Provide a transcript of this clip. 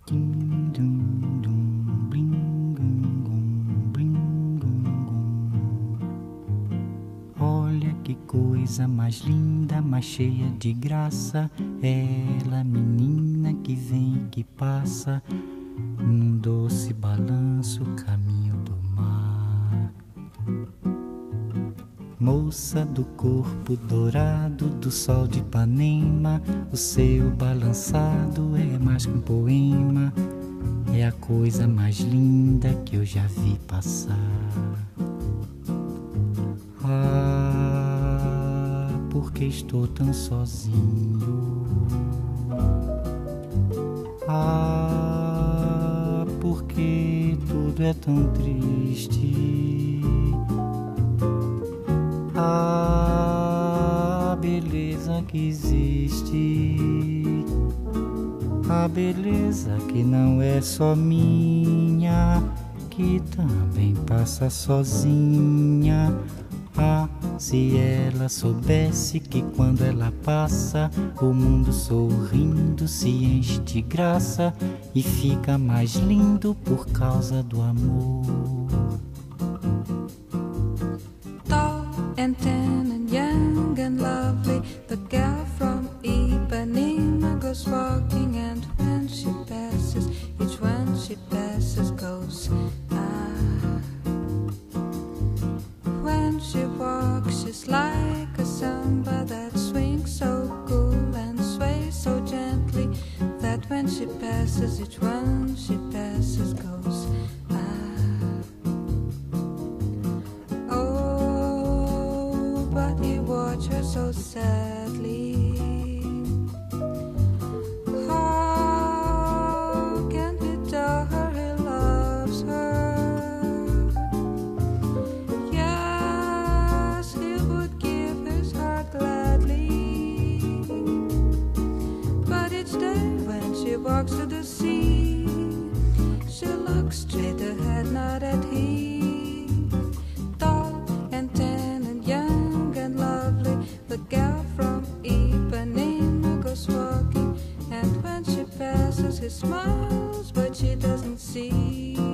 Tim, dum, dum, bling, gum, gum, bling, gum, gum. Olha que coisa mais linda, mais cheia de graça. Ela, menina que vem e que passa num doce balanço, caminho do mar. Moça do corpo dourado do sol de Ipanema, o seu balançado é mais que um poema, é a coisa mais linda que eu já vi passar. Ah, porque estou tão sozinho. Ah, porque tudo é tão triste. A beleza que existe, a beleza que não é só minha, que também passa sozinha. Ah, se ela soubesse que quando ela passa, o mundo sorrindo se enche de graça e fica mais lindo por causa do amor. And tan and young and lovely, the girl from Ipanema goes walking, and when she passes, each one she passes goes ah. When she walks, she's like a samba that swings so cool and sways so gently, that when she passes, each one she passes goes ah. But he watched her so sadly. How can he tell her he loves her? Yes, he would give his heart gladly. But each day when she walks to the sea, she looks straight ahead, not at him. Tall and tan and young and lovely, the girl from Ipanema goes walking, and when she passes, he smiles, but she doesn't see.